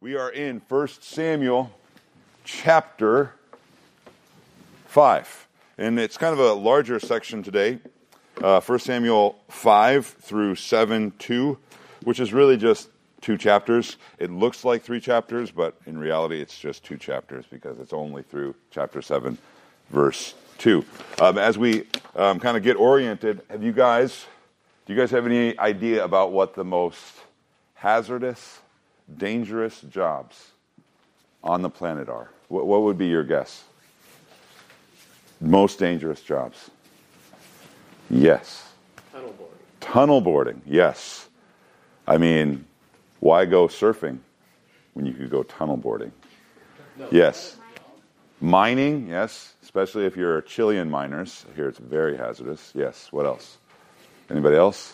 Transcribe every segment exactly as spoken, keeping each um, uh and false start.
We are in First Samuel chapter five. And it's kind of a larger section today. Uh, First Samuel five through seven two, which is really just two chapters. It looks like three chapters, but in reality it's just two chapters because it's only through chapter seven, verse two. Um, as we um, kind of get oriented, have you guys, do you guys have any idea about what the most hazardous, dangerous jobs on the planet are? What, what would be your guess? Most dangerous jobs. Yes. Tunnel boarding. Tunnel boarding, yes. I mean, why go surfing when you could go tunnel boarding? No. Yes. Mining, yes, especially if you're Chilean miners. Here it's very hazardous. Yes, what else? Anybody else?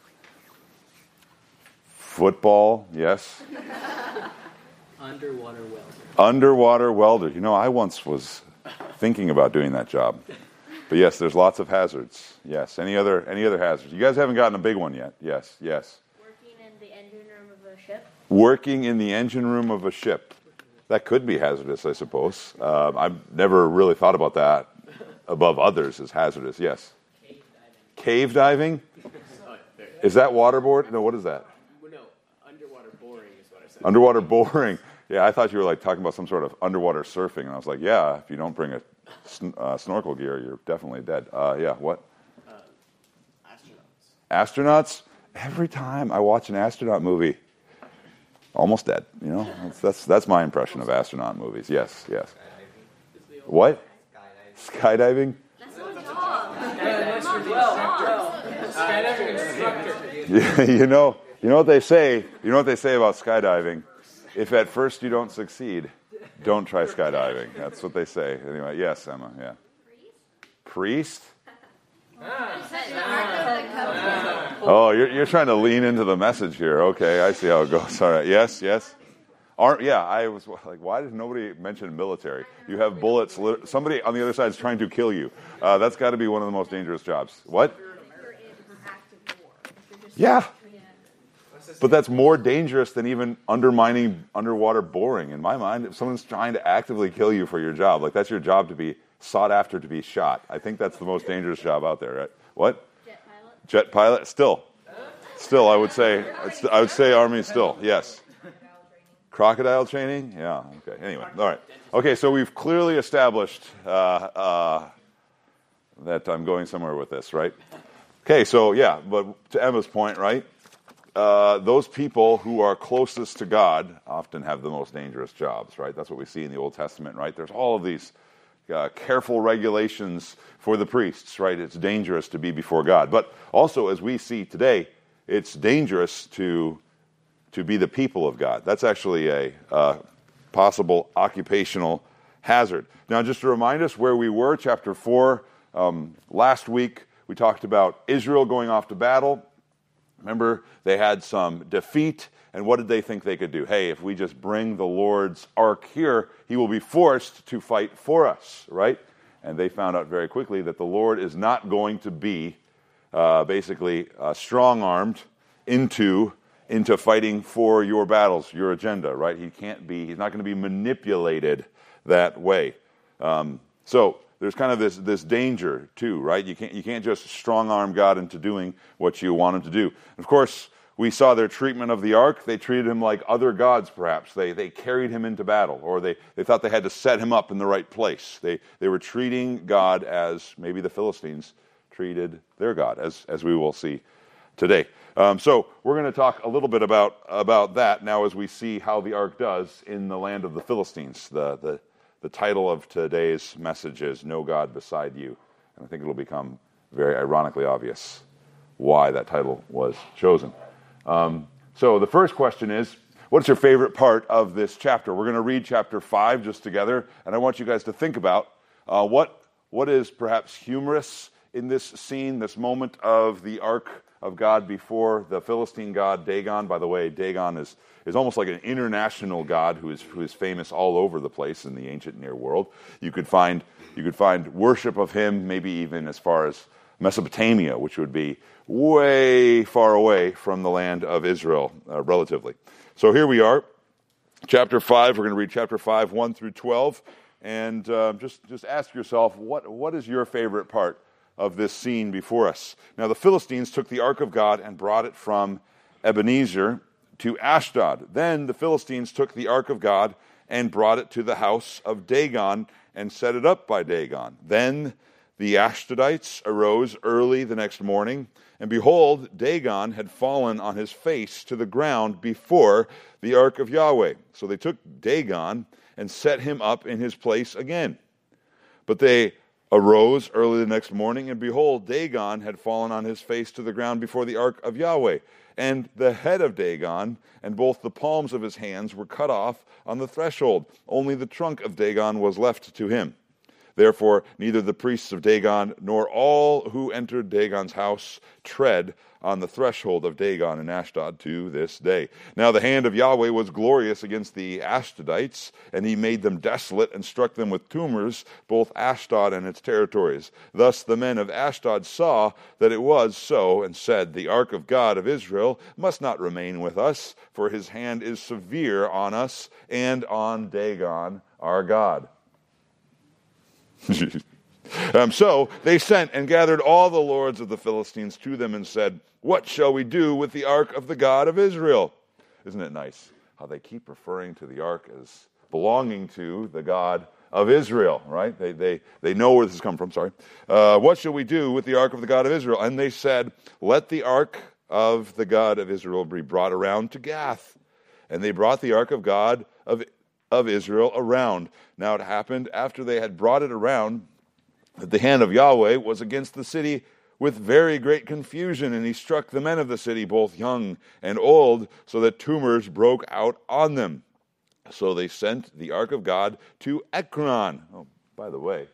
Football, yes. Underwater welder. Underwater welder. You know, I once was thinking about doing that job. But yes, there's lots of hazards. Yes. Any other any other hazards? You guys haven't gotten a big one yet. Yes, yes. Working in the engine room of a ship. Working in the engine room of a ship. That could be hazardous, I suppose. Um, I've never really thought about that above others as hazardous. Yes. Cave diving. Cave diving? Is that waterboard? No, what is that? No, underwater boring is what I said. Underwater boring. Yeah, I thought you were like talking about some sort of underwater surfing, and I was like, yeah, if you don't bring a sn- uh, snorkel gear, you're definitely dead. Uh, yeah, what? Uh, astronauts. Astronauts? Every time I watch an astronaut movie, almost dead. You know, that's that's, that's my impression of astronaut movies. Yes, yes. What? Skydiving? That's my job. Skydiving instructor. Yeah, you know, you know what they say. You know what they say about skydiving. If at first you don't succeed, don't try skydiving. That's what they say. Anyway, yes, Emma. Yeah. Priest? Oh, you're you're trying to lean into the message here. Okay, I see how it goes. All right. Yes, yes. Aren't, yeah, I was like, why did nobody mention military? You have bullets. Somebody on the other side is trying to kill you. Uh, that's got to be one of the most dangerous jobs. What? Yeah. But that's more dangerous than even undermining underwater boring, in my mind. If someone's trying to actively kill you for your job, like that's your job to be sought after to be shot. I think that's the most dangerous job out there, right? What? Jet pilot. Jet pilot? Still. Still, I would say, I would say Army still, yes. Crocodile training? Yeah, okay. Anyway, all right. Okay, so we've clearly established uh, uh, that I'm going somewhere with this, right? Okay, so yeah, but to Emma's point, right? Uh, those people who are closest to God often have the most dangerous jobs, right? That's what we see in the Old Testament, right? There's all of these uh, careful regulations for the priests, right? It's dangerous to be before God. But also, as we see today, it's dangerous to to be the people of God. That's actually a uh, possible occupational hazard. Now, just to remind us where we were, chapter four, um, last week we talked about Israel going off to battle. Remember, they had some defeat, and what did they think they could do? Hey, if we just bring the Lord's ark here, he will be forced to fight for us, right? And they found out very quickly that the Lord is not going to be uh, basically uh, strong-armed into, into fighting for your battles, your agenda, right? He can't be, he's not going to be manipulated that way. Um, so... There's kind of this this danger too, right? You can't you can't just strong arm God into doing what you want him to do. Of course, we saw their treatment of the ark. They treated him like other gods, perhaps. They they carried him into battle, or they, they thought they had to set him up in the right place. They they were treating God as maybe the Philistines treated their God, as as we will see today. Um, so we're going to talk a little bit about about that now as we see how the ark does in the land of the Philistines. The the The title of today's message is No God Beside You. And I think it'll become very ironically obvious why that title was chosen. Um, so the first question is, what's your favorite part of this chapter? We're going to read chapter five just together, and I want you guys to think about uh, what what is perhaps humorous in this scene, this moment of the ark of God before the Philistine god Dagon. By the way, Dagon is, is almost like an international god who is who is famous all over the place in the ancient Near World. You could find you could find worship of him maybe even as far as Mesopotamia, which would be way far away from the land of Israel, uh, relatively. So here we are. chapter five. We're going to read chapter five, one through twelve. And uh, just, just ask yourself, what, what is your favorite part of this scene before us? Now, the Philistines took the ark of God and brought it from Ebenezer to Ashdod. Then the Philistines took the ark of God and brought it to the house of Dagon and set it up by Dagon. Then the Ashdodites arose early the next morning, and behold, Dagon had fallen on his face to the ground before the ark of Yahweh. So they took Dagon and set him up in his place again. But they arose early the next morning, and behold, Dagon had fallen on his face to the ground before the ark of Yahweh. And the head of Dagon and both the palms of his hands were cut off on the threshold. Only the trunk of Dagon was left to him. Therefore, neither the priests of Dagon nor all who entered Dagon's house tread on the threshold of Dagon in Ashdod to this day. Now the hand of Yahweh was glorious against the Ashdodites, and he made them desolate and struck them with tumors, both Ashdod and its territories. Thus the men of Ashdod saw that it was so, and said, the ark of God of Israel must not remain with us, for his hand is severe on us and on Dagon our God. um, so they sent and gathered all the lords of the Philistines to them and said, what shall we do with the ark of the God of Israel? Isn't it nice how they keep referring to the ark as belonging to the God of Israel, right? They they they know where this has come from, sorry. Uh, what shall we do with the ark of the God of Israel? And they said, let the ark of the God of Israel be brought around to Gath. And they brought the ark of God of of Israel around. Now it happened after they had brought it around that the hand of Yahweh was against the city with very great confusion, and he struck the men of the city, both young and old, so that tumors broke out on them. So they sent the ark of God to Ekron. Oh, by the way,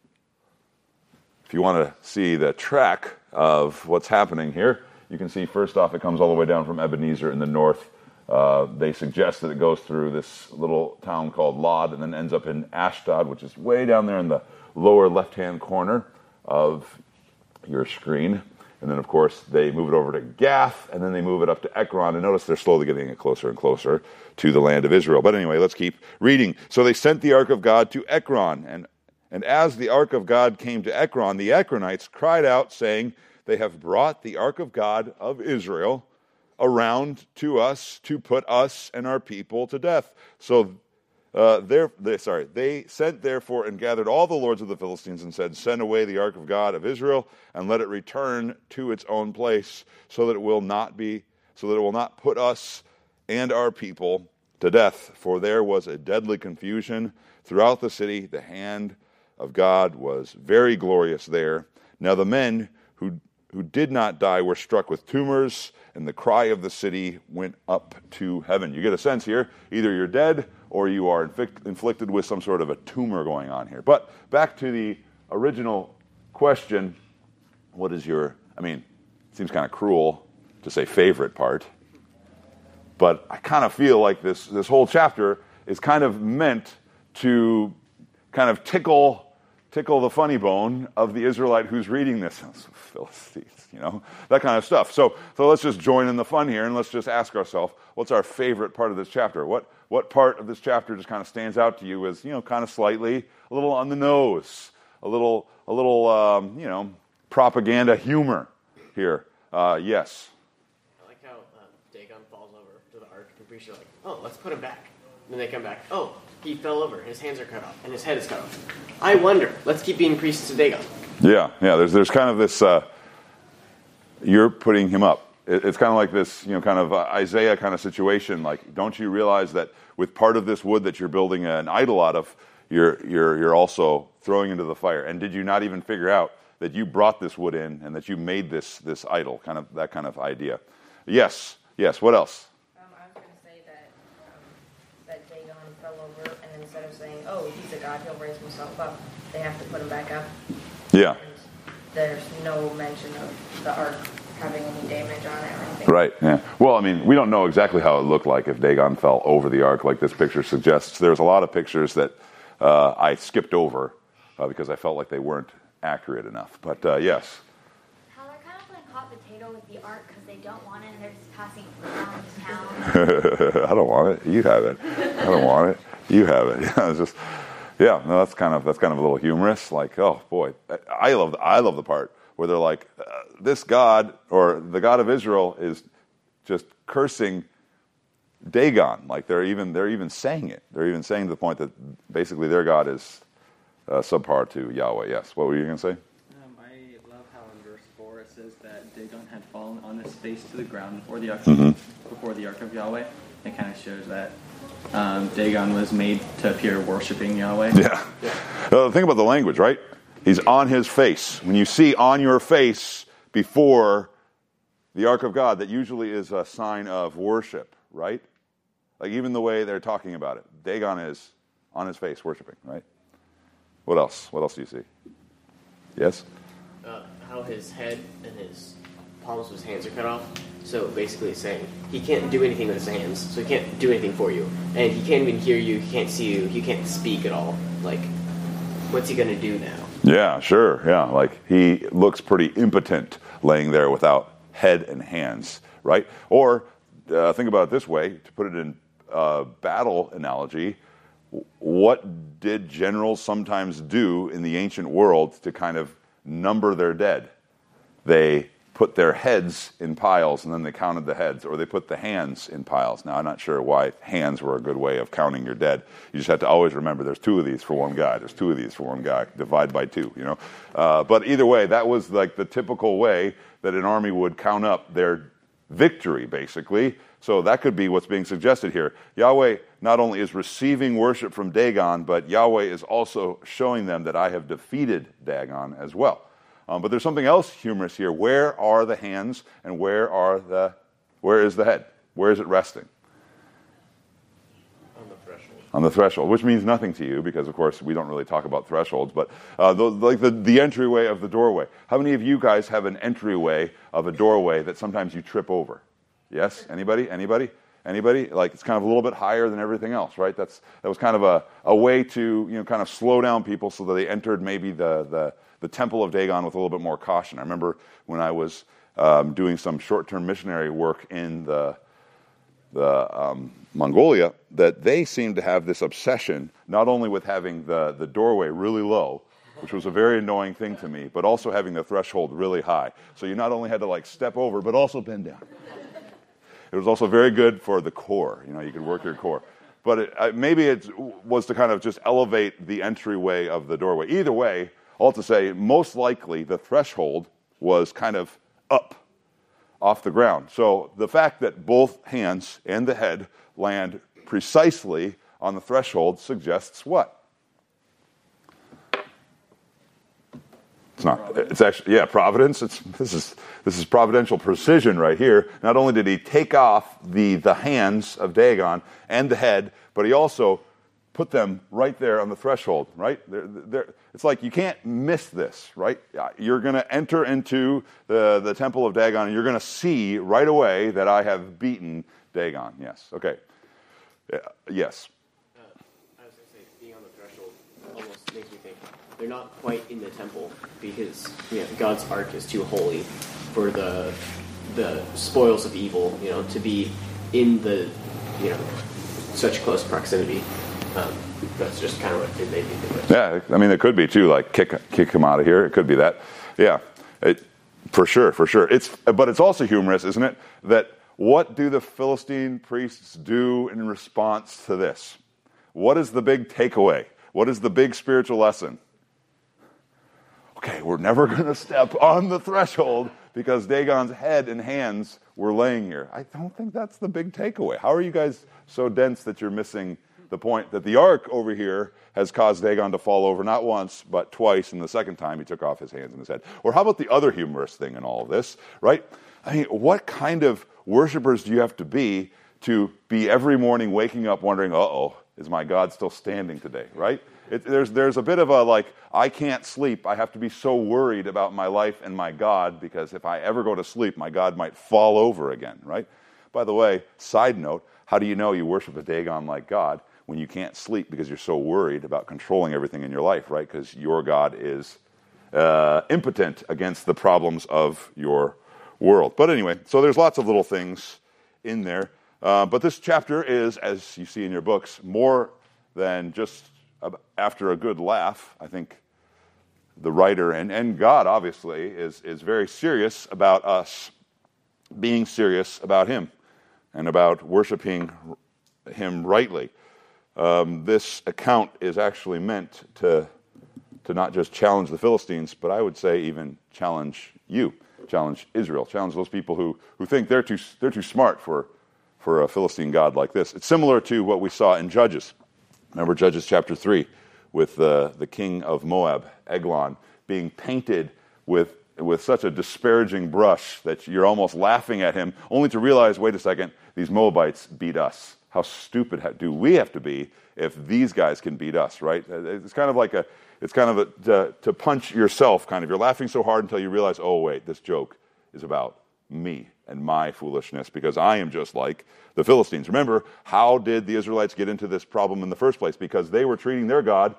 if you want to see the track of what's happening here, you can see first off it comes all the way down from Ebenezer in the north. Uh, they suggest that it goes through this little town called Lod and then ends up in Ashdod, which is way down there in the lower left-hand corner of your screen. And then, of course, they move it over to Gath, and then they move it up to Ekron. And notice they're slowly getting it closer and closer to the land of Israel. But anyway, let's keep reading. So they sent the ark of God to Ekron. And, and as the ark of God came to Ekron, the Ekronites cried out, saying, they have brought the ark of God of Israel around to us to put us and our people to death. So uh, they, sorry, they sent therefore and gathered all the lords of the Philistines and said, send away the ark of God of Israel and let it return to its own place, so that it will not be, so that it will not put us and our people to death. For there was a deadly confusion throughout the city. The hand of God was very glorious there. Now the men who who did not die were struck with tumors, and the cry of the city went up to heaven. You get a sense here, either you're dead or you are inflict, inflicted with some sort of a tumor going on here. But back to the original question, what is your, I mean, it seems kind of cruel to say favorite part, but I kind of feel like this, this whole chapter is kind of meant to kind of tickle tickle the funny bone of the Israelite who's reading this. Philistines, you know, that kind of stuff. So so let's just join in the fun here, and let's just ask ourselves, what's our favorite part of this chapter? What what part of this chapter just kind of stands out to you as, you know, kind of slightly a little on the nose, a little, a little um, you know, propaganda humor here? Uh, yes? I like how uh, Dagon falls over to the ark, and priests are like, oh, let's put him back. And then they come back, oh, he fell over, his hands are cut off, and his head is cut off. I wonder, let's keep being priests to Dagon. Yeah, yeah, there's there's kind of this, uh, you're putting him up. It, it's kind of like this, you know, kind of uh, Isaiah kind of situation, like, don't you realize that with part of this wood that you're building an idol out of, you're you're you're also throwing into the fire. And did you not even figure out that you brought this wood in and that you made this this idol, kind of that kind of idea? Yes, yes, what else? Instead of saying, oh, he's a god, he'll raise himself up, they have to put him back up. Yeah. And there's no mention of the ark having any damage on it or anything. Right, yeah. Well, I mean, we don't know exactly how it looked like if Dagon fell over the ark like this picture suggests. There's a lot of pictures that uh, I skipped over uh, because I felt like they weren't accurate enough. But, uh, yes. How they're kind of playing hot potato tornado with the ark because they don't want it and they're just passing it around town. I don't want it. You have it. I don't want it. You have it. Yeah, it's just, yeah. No, that's kind of that's kind of a little humorous. Like, oh boy, I love the, I love the part where they're like, uh, this God or the God of Israel is just cursing Dagon. Like they're even they're even saying it. They're even saying to the point that basically their God is uh, subpar to Yahweh. Yes. What were you going to say? Um, I love how in verse four it says that Dagon had fallen on his face to the ground before the ark, mm-hmm. before the ark of Yahweh. It kind of shows that um, Dagon was made to appear worshiping Yahweh. Yeah. Uh, think about the language, right? He's on his face. When you see on your face before the ark of God, that usually is a sign of worship, right? Like even the way they're talking about it. Dagon is on his face worshiping, right? What else? What else do you see? Yes? Uh, how his head and his palms of his hands are cut off. So basically it's saying he can't do anything with his hands, so he can't do anything for you. And he can't even hear you, he can't see you, he can't speak at all. Like, what's he going to do now? Yeah, sure. Yeah, like he looks pretty impotent laying there without head and hands, right? Or uh, think about it this way, to put it in uh, battle analogy, what did generals sometimes do in the ancient world to kind of number their dead? They put their heads in piles and then they counted the heads, or they put the hands in piles. Now, I'm not sure why hands were a good way of counting your dead. You just have to always remember there's two of these for one guy. There's two of these for one guy. Divide by two, you know. Uh, but either way, that was like the typical way that an army would count up their victory, basically. So that could be what's being suggested here. Yahweh not only is receiving worship from Dagon, but Yahweh is also showing them that I have defeated Dagon as well. Um, but there's something else humorous here. Where are the hands and where are the, where is the head? Where is it resting? On the threshold. On the threshold, which means nothing to you because, of course, we don't really talk about thresholds. But uh, the, like the, the entryway of the doorway. How many of you guys have an entryway of a doorway that sometimes you trip over? Yes? Anybody? Anybody? Anybody? Like it's kind of a little bit higher than everything else, right? That's that was kind of a, a way to you know kind of slow down people so that they entered maybe the the the temple of Dagon with a little bit more caution. I remember when I was um, doing some short-term missionary work in the the um, Mongolia, that they seemed to have this obsession not only with having the the doorway really low, which was a very annoying thing to me, but also having the threshold really high. So you not only had to like step over, but also bend down. It was also very good for the core. You know, you could work your core. But it, uh, maybe it was to kind of just elevate the entryway of the doorway. Either way, all to say, most likely the threshold was kind of up off the ground. So the fact that both hands and the head land precisely on the threshold suggests what? It's not. It's actually, yeah, providence. It's this is this is providential precision right here. Not only did he take off the the hands of Dagon and the head, but he also put them right there on the threshold. Right, they're, they're, it's like you can't miss this. Right, you're going to enter into the the temple of Dagon, and you're going to see right away that I have beaten Dagon. Yes. Okay. Yeah, yes. Uh, I was going to say, being on the threshold almost makes me think they're not quite in the temple because you know, God's ark is too holy for the the spoils of evil, you know, to be in the you know such close proximity. Um, that's just kind of what it made me think of. Yeah, I mean, it could be too, like kick kick him out of here. It could be that. Yeah, it, for sure, for sure. It's but it's also humorous, isn't it? That what do the Philistine priests do in response to this? What is the big takeaway? What is the big spiritual lesson? Okay, we're never going to step on the threshold because Dagon's head and hands were laying here. I don't think that's the big takeaway. How are you guys so dense that you're missing the point that the ark over here has caused Dagon to fall over not once, but twice, and the second time he took off his hands and his head? Or how about the other humorous thing in all of this, right? I mean, what kind of worshipers do you have to be to be every morning waking up wondering, uh-oh, is my God still standing today, right? It, there's there's a bit of a like, I can't sleep. I have to be so worried about my life and my God because if I ever go to sleep, my God might fall over again, right? By the way, side note, how do you know you worship a Dagon like God when you can't sleep because you're so worried about controlling everything in your life, right? Because your God is uh, impotent against the problems of your world. But anyway, so there's lots of little things in there. Uh, but this chapter is, as you see in your books, more than just after a good laugh. I think the writer and, and God, obviously, is, is very serious about us being serious about him and about worshiping him rightly. Um, this account is actually meant to, to not just challenge the Philistines, but I would say even challenge you, challenge Israel, challenge those people who, who think they're too, they're too smart for for a Philistine god like this. It's similar to what we saw in Judges. Remember Judges chapter three with the, the king of Moab, Eglon, being painted with, with such a disparaging brush that you're almost laughing at him, only to realize, wait a second, these Moabites beat us. How stupid do we have to be if these guys can beat us, right? It's kind of like a, it's kind of a, to, to punch yourself, kind of. You're laughing so hard until you realize, oh, wait, this joke is about me and my foolishness, because I am just like the Philistines. Remember, how did the Israelites get into this problem in the first place? Because they were treating their God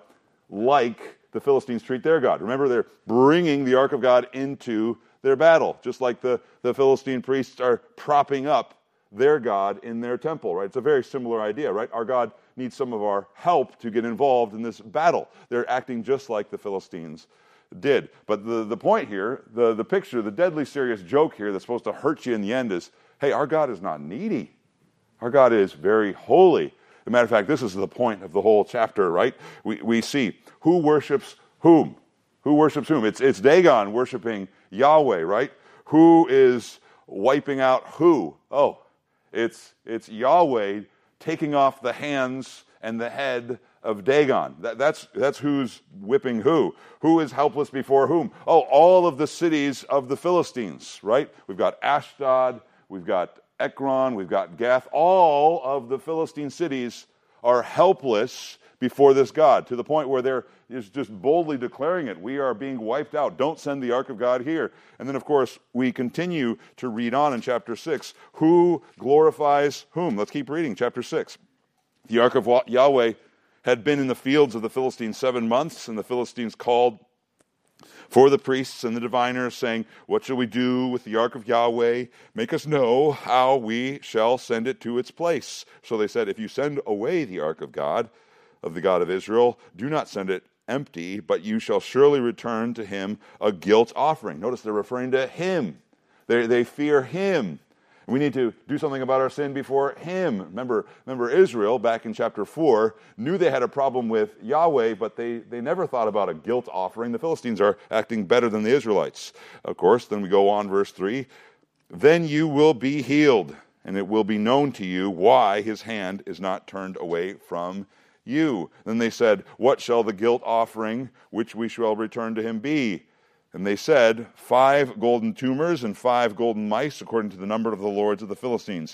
like the Philistines treat their God. Remember, they're bringing the Ark of God into their battle, just like the, the Philistine priests are propping up their God in their temple, right? It's a very similar idea, right? Our God needs some of our help to get involved in this battle. They're acting just like the Philistines did. But the, the point here, the, the picture, the deadly serious joke here that's supposed to hurt you in the end is, hey, our God is not needy. Our God is very holy. As a matter of fact, this is the point of the whole chapter, right? We we see who worships whom. Who worships whom? It's, it's Dagon worshiping Yahweh, right? Who is wiping out who? Oh, it's, it's Yahweh taking off the hands and the head of Dagon. That, that's, that's who's whipping who. Who is helpless before whom? Oh, all of the cities of the Philistines, right? We've got Ashdod, we've got Ekron, we've got Gath. All of the Philistine cities are helpless before this God, to the point where they're just boldly declaring it. We are being wiped out. Don't send the Ark of God here. And then, of course, we continue to read on in chapter six. Who glorifies whom? Let's keep reading, chapter six. The Ark of Yahweh had been in the fields of the Philistines seven months, and the Philistines called for the priests and the diviners, saying, what shall we do with the Ark of Yahweh? Make us know how we shall send it to its place. So they said, if you send away the Ark of God, of the God of Israel, do not send it empty, but you shall surely return to him a guilt offering. Notice they're referring to him. They, they fear him. We need to do something about our sin before him. Remember, remember Israel, back in chapter four, knew they had a problem with Yahweh, but they, they never thought about a guilt offering. The Philistines are acting better than the Israelites. Of course, then we go on, verse three. Then you will be healed, and it will be known to you why his hand is not turned away from you. Then they said, what shall the guilt offering which we shall return to him be? And they said, five golden tumors and five golden mice, according to the number of the lords of the Philistines.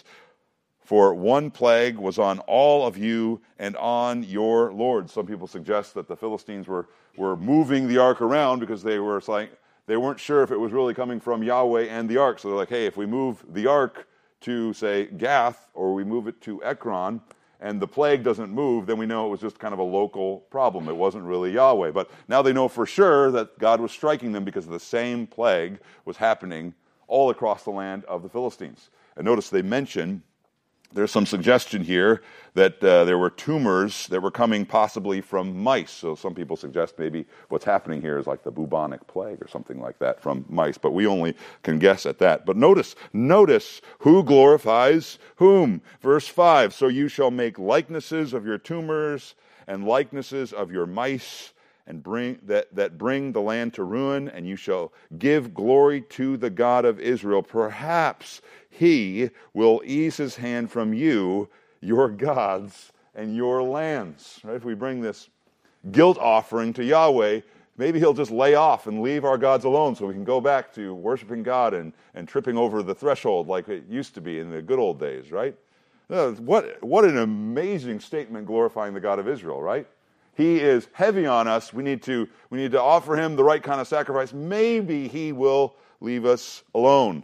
For one plague was on all of you and on your lords. Some people suggest that the Philistines were, were moving the ark around because they were like, they weren't sure if it was really coming from Yahweh and the ark. So they're like, hey, if we move the ark to, say, Gath, or we move it to Ekron, and the plague doesn't move, then we know it was just kind of a local problem. It wasn't really Yahweh. But now they know for sure that God was striking them because the same plague was happening all across the land of the Philistines. And notice they mention, there's some suggestion here that uh, there were tumors that were coming possibly from mice. So some people suggest maybe what's happening here is like the bubonic plague or something like that from mice. But we only can guess at that. But notice, notice who glorifies whom. Verse five, so you shall make likenesses of your tumors and likenesses of your mice and bring that, that bring the land to ruin, and you shall give glory to the God of Israel. Perhaps he will ease his hand from you, your gods, and your lands. Right? If we bring this guilt offering to Yahweh, maybe he'll just lay off and leave our gods alone so we can go back to worshiping God and, and tripping over the threshold like it used to be in the good old days, right? Uh, what, what an amazing statement glorifying the God of Israel, right? He is heavy on us. We need to, we need to offer him the right kind of sacrifice. Maybe he will leave us alone.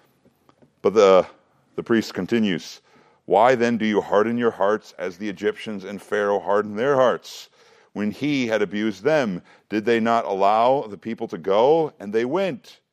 But the, the priest continues, why then do you harden your hearts as the Egyptians and Pharaoh hardened their hearts? When he had abused them, did they not allow the people to go? And they went.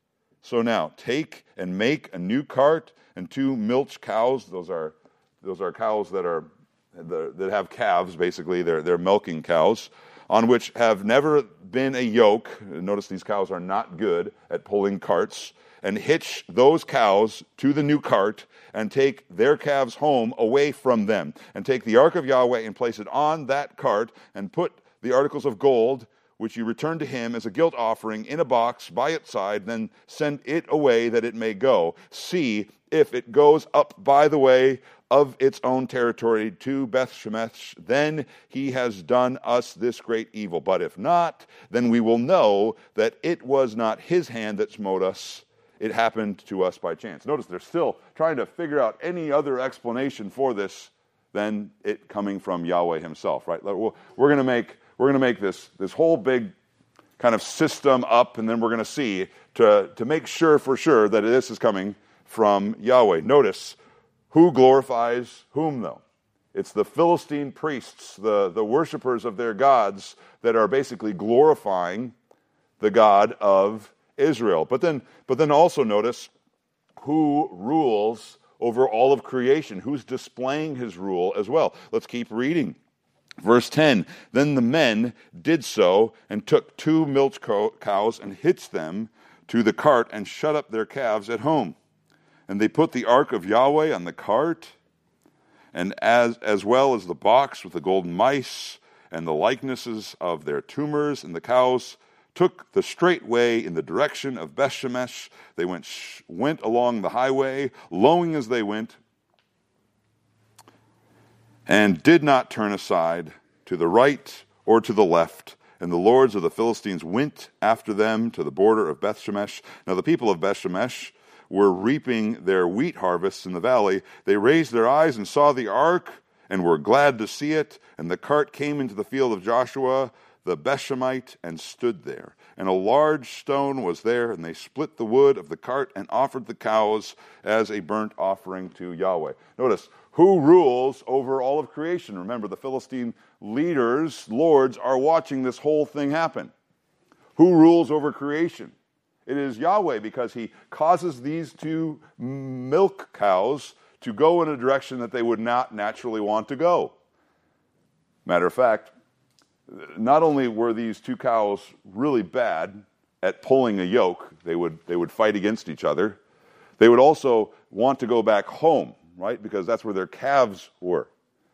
So now take and make a new cart and two milch cows. Those are those are cows that are that have calves. Basically, they're they're milking cows, on which have never been a yoke. Notice these cows are not good at pulling carts. And hitch those cows to the new cart, and take their calves home away from them. And take the ark of Yahweh and place it on that cart, and put the articles of gold, which you return to him as a guilt offering, in a box by its side. Then send it away that it may go. See if it goes up by the way of its own territory to Beth Shemesh, then he has done us this great evil. But if not, then we will know that it was not his hand that smote us. It happened to us by chance. Notice they're still trying to figure out any other explanation for this than it coming from Yahweh himself, right? We're going to make we're going to make this this whole big kind of system up, and then we're going to see to to make sure for sure that this is coming from Yahweh. Notice who glorifies whom, though. It's the Philistine priests, the the worshipers of their gods, that are basically glorifying the God of Israel. But then, but then also notice who rules over all of creation, who's displaying his rule as well. Let's keep reading. Verse ten, then the men did so and took two milch cows and hitched them to the cart and shut up their calves at home. And they put the ark of Yahweh on the cart, and as, as well as the box with the golden mice and the likenesses of their tumors, and the cows took the straight way in the direction of Beth Shemesh. They went sh- went along the highway, lowing as they went, and did not turn aside to the right or to the left. And the lords of the Philistines went after them to the border of Beth Shemesh. Now the people of Beth Shemesh were reaping their wheat harvests in the valley. They raised their eyes and saw the ark, and were glad to see it. And the cart came into the field of Joshua the Bethshemite, and stood there. And a large stone was there, and they split the wood of the cart and offered the cows as a burnt offering to Yahweh. Notice, who rules over all of creation? Remember, the Philistine leaders, lords, are watching this whole thing happen. Who rules over creation? It is Yahweh, because he causes these two milk cows to go in a direction that they would not naturally want to go. Matter of fact, not only were these two cows really bad at pulling a yoke, they would they would fight against each other, they would also want to go back home, right? Because that's where their calves were.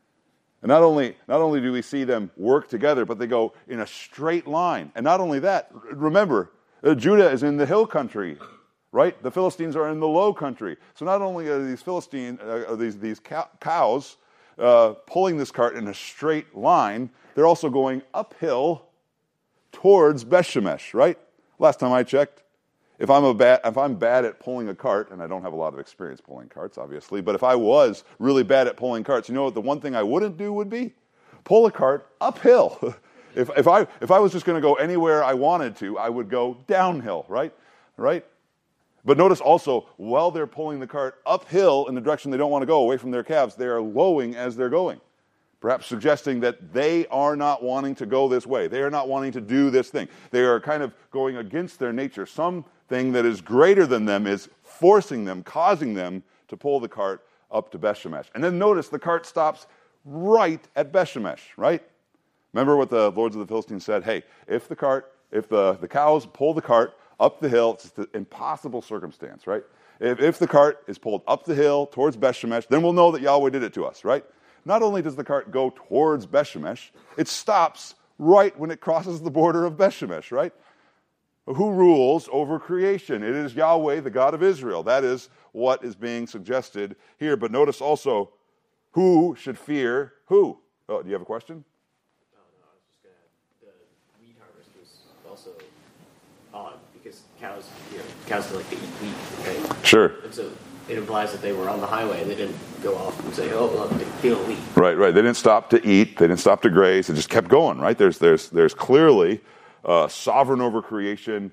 And not only not only do we see them work together, but they go in a straight line. And not only that, remember, uh, Judah is in the hill country, right? The Philistines are in the low country. So not only are these Philistine uh, are these these cow- cows uh, pulling this cart in a straight line, they're also going uphill towards Beth Shemesh, right? Last time I checked, if I'm a bad if I'm bad at pulling a cart, and I don't have a lot of experience pulling carts, obviously, but if I was really bad at pulling carts, you know what the one thing I wouldn't do would be? Pull a cart uphill. if if I if I was just going to go anywhere I wanted to, I would go downhill, right? Right? But notice also, while they're pulling the cart uphill in the direction they don't want to go, away from their calves, they are lowing as they're going. Perhaps suggesting that they are not wanting to go this way. They are not wanting to do this thing. They are kind of going against their nature. Something that is greater than them is forcing them, causing them to pull the cart up to Beth Shemesh. And then notice the cart stops right at Beth Shemesh, right? Remember what the lords of the Philistines said? Hey, if the cart, if the, the cows pull the cart up the hill, it's an impossible circumstance, right? If, if the cart is pulled up the hill towards Beth Shemesh, then we'll know that Yahweh did it to us, right? Not only does the cart go towards Beth Shemesh, it stops right when it crosses the border of Beth Shemesh, right? Who rules over creation? It is Yahweh, the God of Israel. That is what is being suggested here. But notice also, who should fear who? Oh, do you have a question? No, no, I was just going to, the wheat harvest was also odd, because cows, you know, cows like to eat wheat, right? Sure. And so it implies that they were on the highway. They didn't go off and say, "Oh, look, they don't eat." Right, right. They didn't stop to eat. They didn't stop to graze. They just kept going. Right. There's, there's, there's clearly uh, sovereign over creation,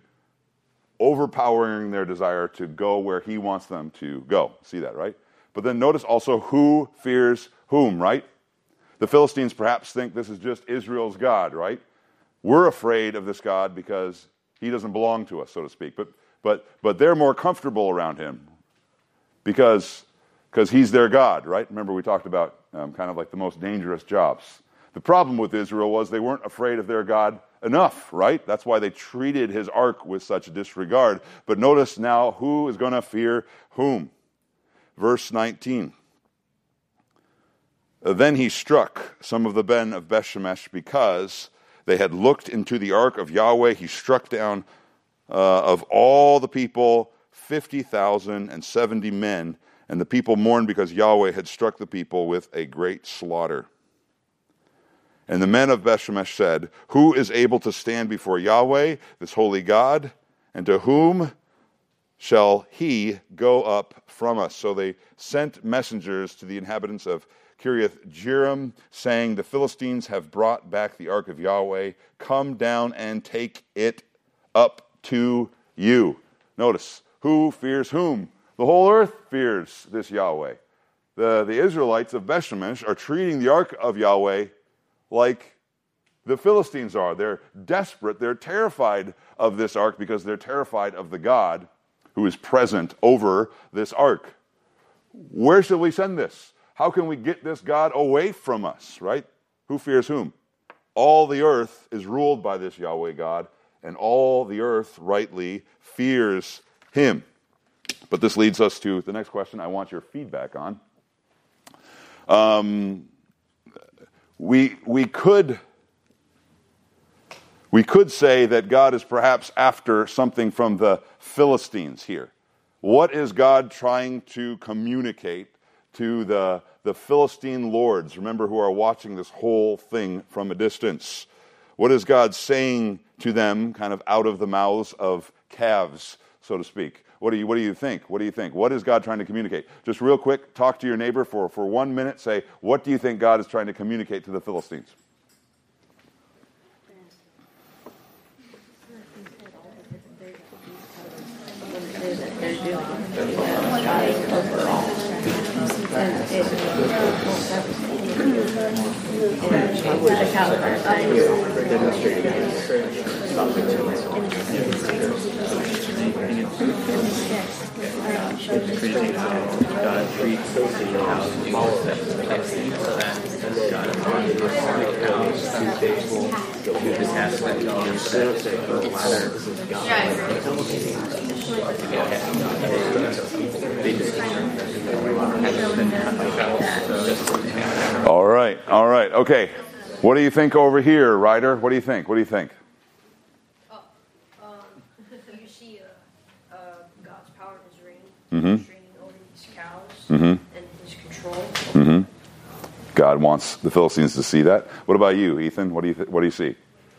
overpowering their desire to go where He wants them to go. See that, right? But then notice also who fears whom. Right. The Philistines perhaps think this is just Israel's God. Right. We're afraid of this God because He doesn't belong to us, so to speak. But But but they're more comfortable around him because because he's their God, right? Remember we talked about um, kind of like the most dangerous jobs. The problem with Israel was they weren't afraid of their God enough, right? That's why they treated his ark with such disregard. But notice now who is going to fear whom. Verse nineteen. Then he struck some of the men of Bethshemesh because they had looked into the ark of Yahweh. He struck down uh, of all the people fifty thousand and seventy men, and the people mourned because Yahweh had struck the people with a great slaughter. And the men of Bethshemesh said, who is able to stand before Yahweh, this holy God, and to whom shall he go up from us? So they sent messengers to the inhabitants of Kiriath Jearim, saying, the Philistines have brought back the ark of Yahweh. Come down and take it up to you. Notice, who fears whom? The whole earth fears this Yahweh. The, the Israelites of Bethshemesh are treating the ark of Yahweh like the Philistines are. They're desperate. They're terrified of this ark because they're terrified of the God who is present over this ark. Where should we send this? How can we get this God away from us, right? Who fears whom? All the earth is ruled by this Yahweh God, and all the earth rightly fears him. But this leads us to the next question I want your feedback on. Um, we we could we could say that God is perhaps after something from the Philistines here. What is God trying to communicate to the, the Philistine lords, remember, who are watching this whole thing from a distance? What is God saying to them kind of out of the mouths of calves, so to speak? What do you what do you think? What do you think? What is God trying to communicate? Just real quick, talk to your neighbor for, for one minute. Say, what do you think God is trying to communicate to the Philistines? Increasing how God treats how small steps of blessing so that God is going to the task that He gives the ladder. All right, all right, okay. What do you think over here, Ryder? What do you think? What do you think? Oh, um, you see uh, uh, God's power in His reign, Mm-hmm. reigning over these cows Mm-hmm. and His control. Mm-hmm. God wants the Philistines to see that. What about you, Ethan? What do you th- what do you see?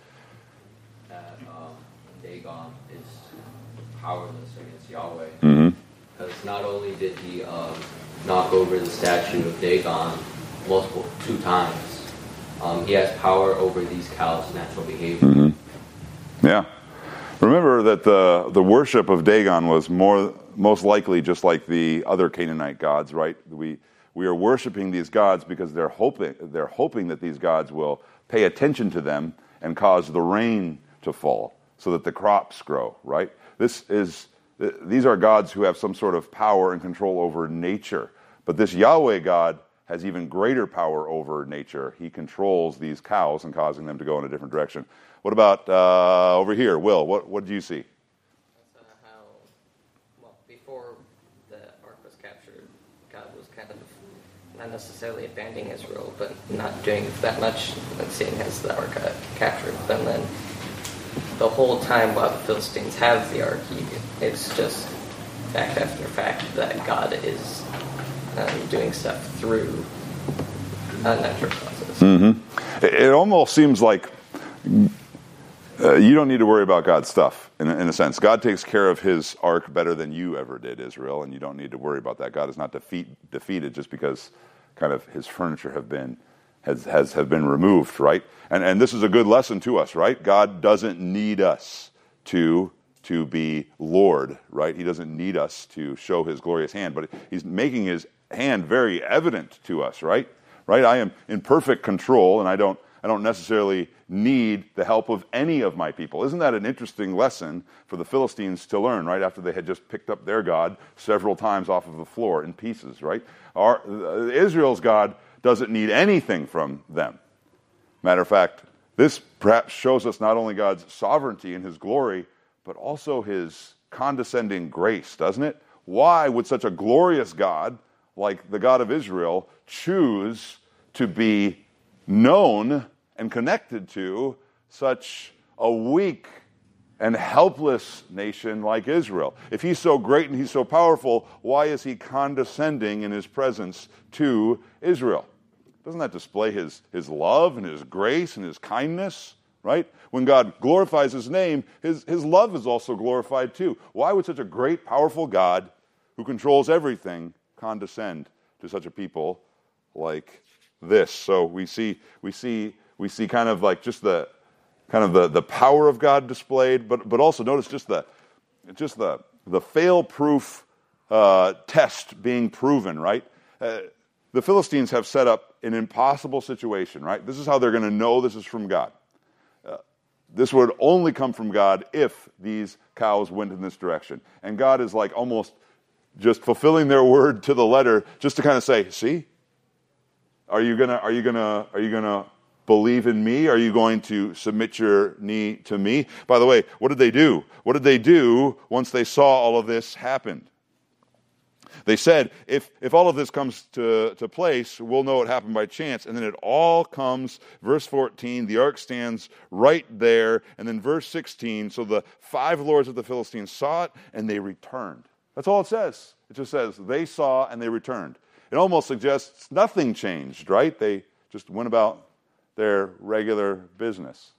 That um, Dagon is powerless against Yahweh. Mm-hmm. Because not only did he um, knock over the statue of Dagon multiple two times, um, he has power over these cows' natural behavior. Mm-hmm. Yeah. Remember that the the worship of Dagon was more most likely just like the other Canaanite gods, right? We we are worshiping these gods because they're hoping they're hoping that these gods will pay attention to them and cause the rain to fall so that the crops grow, right? This is these are gods who have some sort of power and control over nature. But this Yahweh God has even greater power over nature. He controls these cows and causing them to go in a different direction. What about uh, over here, Will? What what did you see? That's uh, how, well, before the ark was captured, God was kind of not necessarily abandoning Israel, but not doing that much, seeing as the ark got captured. And then the whole time while the Philistines have the ark, it's just fact after fact that God is um, doing stuff through unnatural causes. Mm-hmm. It, it almost seems like uh, you don't need to worry about God's stuff, in, in a sense. God takes care of his ark better than you ever did, Israel, and you don't need to worry about that. God is not defeat, defeated just because kind of his furniture have been has, has have been removed, right? And and this is a good lesson to us, right? God doesn't need us to to be Lord, right? He doesn't need us to show his glorious hand, but he's making his hand very evident to us, right? Right? I am in perfect control, and I don't I don't necessarily need the help of any of my people. Isn't that an interesting lesson for the Philistines to learn, right, after they had just picked up their God several times off of the floor in pieces, right? Our, uh, Israel's God doesn't need anything from them. Matter of fact, this perhaps shows us not only God's sovereignty and his glory, but also his condescending grace, doesn't it? Why would such a glorious God, like the God of Israel, choose to be known and connected to such a weak and helpless nation like Israel? If he's so great and he's so powerful, why is he condescending in his presence to Israel? Doesn't that display his, his love and his grace and his kindness, right? When God glorifies his name, his, his love is also glorified too. Why would such a great, powerful God who controls everything condescend to such a people like this? So we see we see we see kind of like just the kind of the, the power of God displayed, but but also notice just the just the the fail-proof uh, test being proven, right? Uh, the Philistines have set up an impossible situation, right? This is how they're going to know this is from God. Uh, this would only come from God if these cows went in this direction. And God is like almost just fulfilling their word to the letter, just to kind of say, see, are you gonna are you gonna are you gonna believe in me? Are you going to submit your knee to me? By the way, what did they do? What did they do once they saw all of this happen? They said, if if all of this comes to, to place, we'll know it happened by chance. And then it all comes, verse fourteen, the ark stands right there. And then verse sixteen, so the five lords of the Philistines saw it, and they returned. That's all it says. It just says, they saw and they returned. It almost suggests nothing changed, right? They just went about their regular business.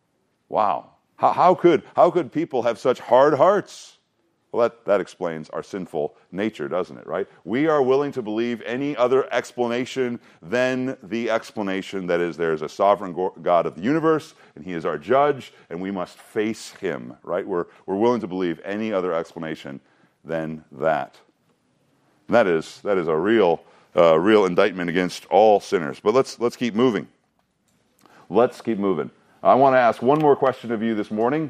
Wow. How, how could how could people have such hard hearts? Well, that, that explains our sinful nature, doesn't it, right? We are willing to believe any other explanation than the explanation that is there is a sovereign God of the universe, and he is our judge, and we must face him, right? We're, we're willing to believe any other explanation than that. And that is that is a real uh, real indictment against all sinners. But let's let's keep moving. Let's keep moving. I want to ask one more question of you this morning.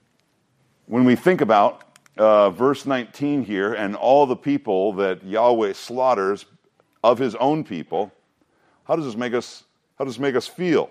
When we think about uh, verse nineteen here and all the people that Yahweh slaughters of his own people, how does this make us? How does this make us feel?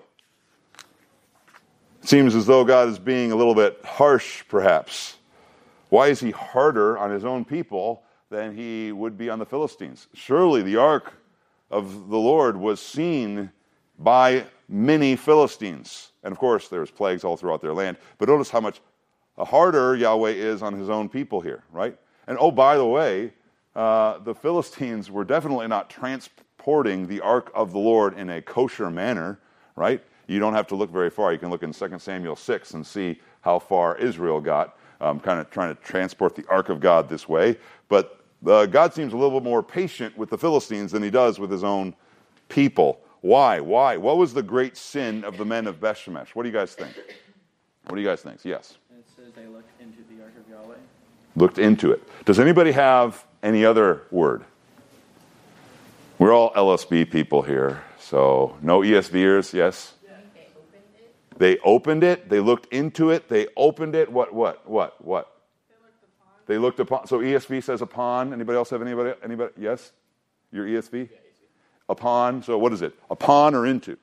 It seems as though God is being a little bit harsh, perhaps. Why is he harder on his own people than he would be on the Philistines? Surely the ark of the Lord was seen by many Philistines. And of course, there's plagues all throughout their land. But notice how much harder Yahweh is on his own people here, right? And oh, by the way, uh, the Philistines were definitely not transporting the ark of the Lord in a kosher manner, right? You don't have to look very far. You can look in Second Samuel six and see how far Israel got. Um, kind of trying to transport the ark of God this way. But uh, God seems a little bit more patient with the Philistines than he does with his own people. Why? Why? What was the great sin of the men of Beth-Shemesh? What do you guys think? What do you guys think? Yes? It says they looked into the ark of Yahweh. Looked into it. Does anybody have any other word? We're all L S B people here, so no E S V ers, yes? They opened it. They looked into it. They opened it. What? What? What? What? They looked upon. So E S V says upon. Anybody else have anybody? Anybody? Yes. Your E S V. Upon. So what is it? Upon or into?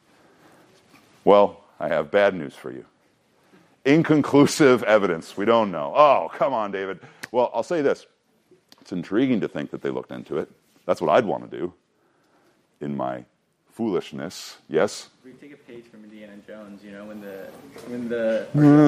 Well, I have bad news for you. Inconclusive evidence. We don't know. Oh, come on, David. Well, I'll say this. It's intriguing to think that they looked into it. That's what I'd want to do. In my foolishness. Yes. We take a page from Indiana Jones, you know, when the when the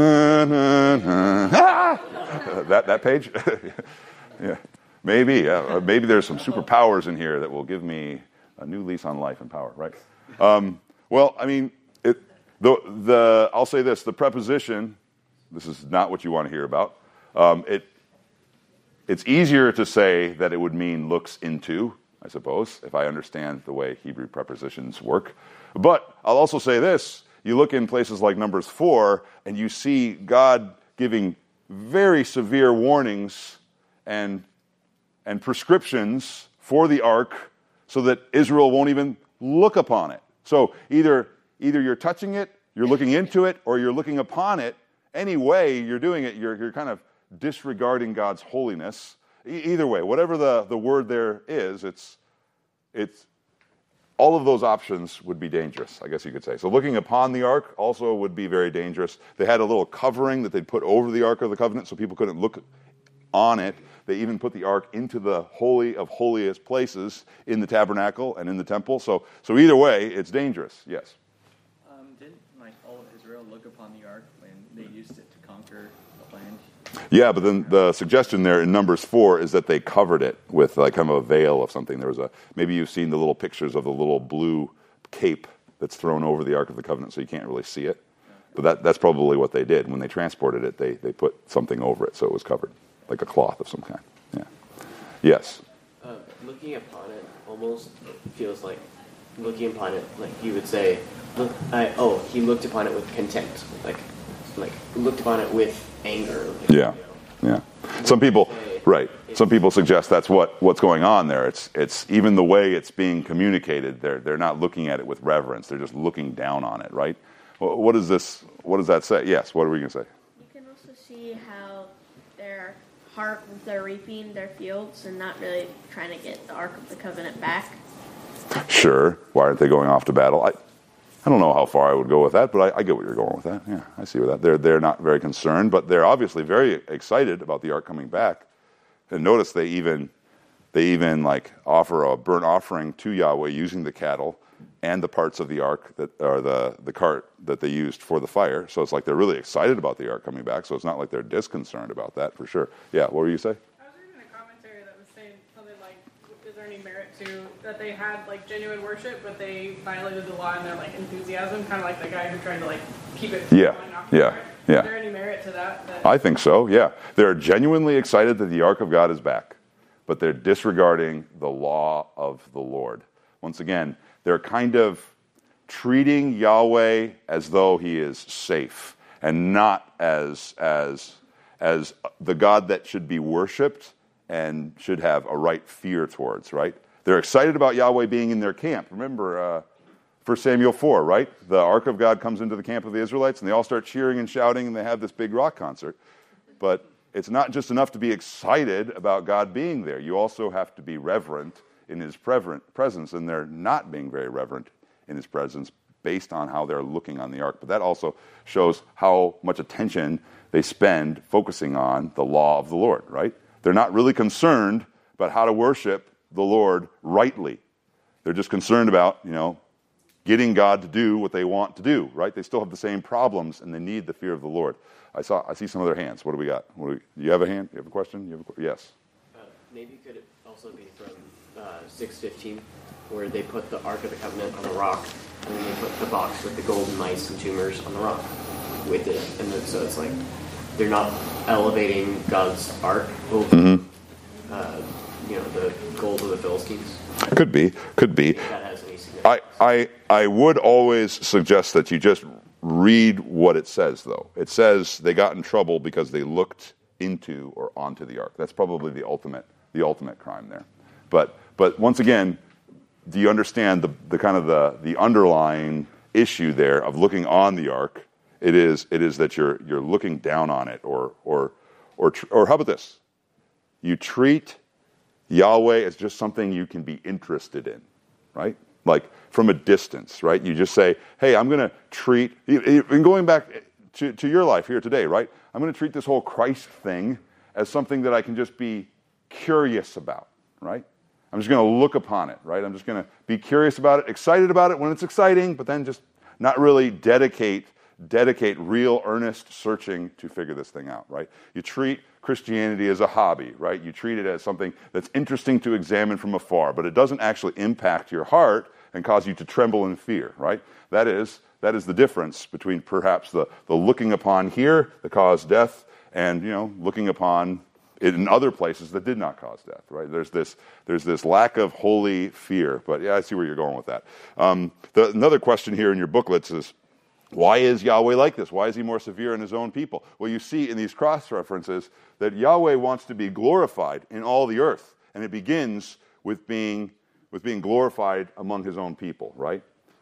uh, that that page, yeah, maybe uh, maybe there's some superpowers in here that will give me a new lease on life and power, right? Um, well, I mean, it, the the I'll say this: the preposition. This is not what you want to hear about. Um, it it's easier to say that it would mean looks into, I suppose, if I understand the way Hebrew prepositions work. But I'll also say this. You look in places like Numbers four, and you see God giving very severe warnings and, and prescriptions for the ark so that Israel won't even look upon it. So either, either you're touching it, you're looking into it, or you're looking upon it. Any way you're doing it, you're, you're kind of disregarding God's holiness. E- either way, whatever the, the word there is, it's it's all of those options would be dangerous, I guess you could say. So looking upon the ark also would be very dangerous. They had a little covering that they'd put over the Ark of the Covenant so people couldn't look on it. They even put the ark into the holy of holiest places in the tabernacle and in the temple. So so either way, it's dangerous, yes. Um, didn't like all of Israel look upon the ark when they used it to conquer the land? Yeah, but then the suggestion there in Numbers four is that they covered it with like kind of a veil of something. There was a, maybe you've seen the little pictures of the little blue cape that's thrown over the Ark of the Covenant so you can't really see it. But that, that's probably what they did. When they transported it, they, they put something over it so it was covered, like a cloth of some kind. Yeah. Yes? Uh, looking upon it almost feels like looking upon it, like you would say, look, I, oh, he looked upon it with contempt. Like, like looked upon it with anger. Like, Yeah, you know. yeah. Some people, right, some people suggest that's what, what's going on there. It's it's even the way it's being communicated, they're, they're not looking at it with reverence. They're just looking down on it, right? Well, what is this, what does that say? Yes, what are we going to say? You can also see how their heart, they're reaping their fields and not really trying to get the Ark of the Covenant back. Sure. Why aren't they going off to battle? I I don't know how far I would go with that, but I, I get what you're going with that. Yeah, I see with that. They're they're not very concerned, but they're obviously very excited about the ark coming back. And notice they even they even like offer a burnt offering to Yahweh using the cattle and the parts of the ark that or the the cart that they used for the fire. So it's like they're really excited about the ark coming back. So it's not like they're disconcerted about that for sure. Yeah, what were you say? I was reading a commentary that was saying something like, "Is there any merit to that they had like genuine worship, but they violated the law in their like enthusiasm, kind of like the guy who tried to like keep it from Yeah, going off the yeah, cart? yeah. Is there any merit to that? that I think so, yeah. They're genuinely excited that the ark of God is back, but they're disregarding the law of the Lord. Once again, they're kind of treating Yahweh as though he is safe and not as as as the God that should be worshipped and should have a right fear towards, right? They're excited about Yahweh being in their camp. Remember uh, First Samuel four, right? The ark of God comes into the camp of the Israelites and they all start cheering and shouting and they have this big rock concert. But it's not just enough to be excited about God being there. You also have to be reverent in his presence, and they're not being very reverent in his presence based on how they're looking on the ark. But that also shows how much attention they spend focusing on the law of the Lord, right? They're not really concerned about how to worship the Lord rightly. They're just concerned about, you know, getting God to do what they want to do, right? They still have the same problems, and they need the fear of the Lord. I saw. I see some of their hands. What do we got? What do we, do you have a hand? You have a question? You have a, yes. Uh, maybe could it also be from uh, six fifteen, where they put the Ark of the Covenant on a rock, and then they put the box with the golden mice and tumors on the rock with it, and then, so it's like they're not elevating God's Ark over, Mm-hmm. uh, you know, the gold of the Philistines. Could be. Could be. If that has any significance. I, I I would always suggest that you just read what it says, though. It says they got in trouble because they looked into or onto the ark. That's probably the ultimate the ultimate crime there. But but once again, do you understand the, the kind of the, the underlying issue there of looking on the ark? It is it is that you're you're looking down on it, or or or or how about this? You treat Yahweh as just something you can be interested in, right? Like from a distance, right? You just say, hey, I'm going to treat, and going back to, to your life here today, right? I'm going to treat this whole Christ thing as something that I can just be curious about, right? I'm just going to look upon it, right? I'm just going to be curious about it, excited about it when it's exciting, but then just not really dedicate dedicate real, earnest searching to figure this thing out, right? You treat Christianity as a hobby, right? You treat it as something that's interesting to examine from afar, but it doesn't actually impact your heart and cause you to tremble in fear, right? That is that is the difference between perhaps the, the looking upon here that caused death and, you know, looking upon it in other places that did not cause death, right? There's this there's this lack of holy fear, but yeah, I see where you're going with that. Um, the, another question here in your booklets is, why is Yahweh like this? Why is he more severe in his own people? Well, you see in these cross-references that Yahweh wants to be glorified in all the earth, and it begins with being with being glorified among his own people, right?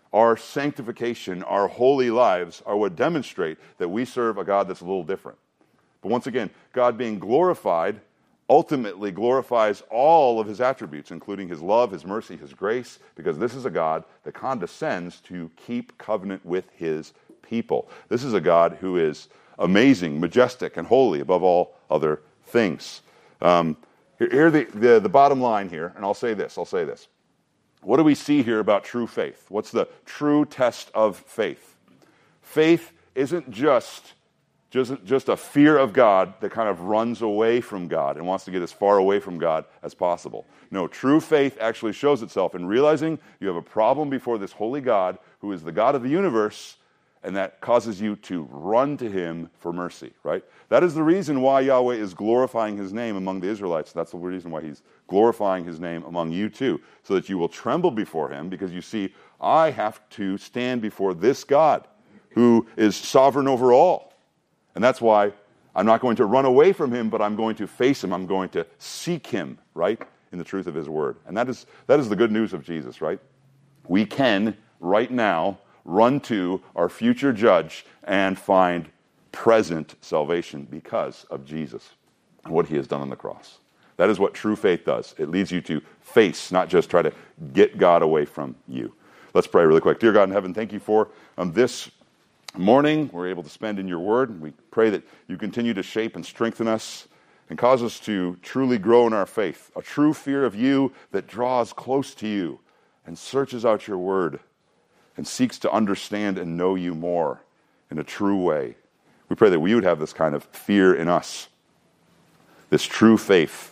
our sanctification, our holy lives are what demonstrate that we serve a God that's a little different. But once again, God being glorified ultimately glorifies all of his attributes, including his love, his mercy, his grace, because this is a God that condescends to keep covenant with his people. This is a God who is amazing, majestic, and holy above all other things. Um, here, here the, the, the bottom line here, and I'll say this, I'll say this. What do we see here about true faith? What's the true test of faith? Faith isn't just, just, just a fear of God that kind of runs away from God and wants to get as far away from God as possible. No, true faith actually shows itself in realizing you have a problem before this holy God who is the God of the universe, and that causes you to run to him for mercy, right? That is the reason why Yahweh is glorifying his name among the Israelites. That's the reason why he's glorifying his name among you too, so that you will tremble before him, because you see, I have to stand before this God who is sovereign over all. And that's why I'm not going to run away from him, but I'm going to face him. I'm going to seek him, right, in the truth of his word. And that is that is the good news of Jesus, right? We can, right now, run to our future judge and find present salvation because of Jesus and what he has done on the cross. That is what true faith does. It leads you to face, not just try to get God away from you. Let's pray really quick. Dear God in heaven, thank you for um, this morning we're able to spend in your word. We pray that you continue to shape and strengthen us and cause us to truly grow in our faith, a true fear of you that draws close to you and searches out your word and seeks to understand and know you more in a true way. We pray that we would have this kind of fear in us, this true faith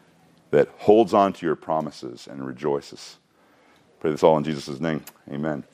that holds on to your promises and rejoices. Pray this all in Jesus' name. Amen.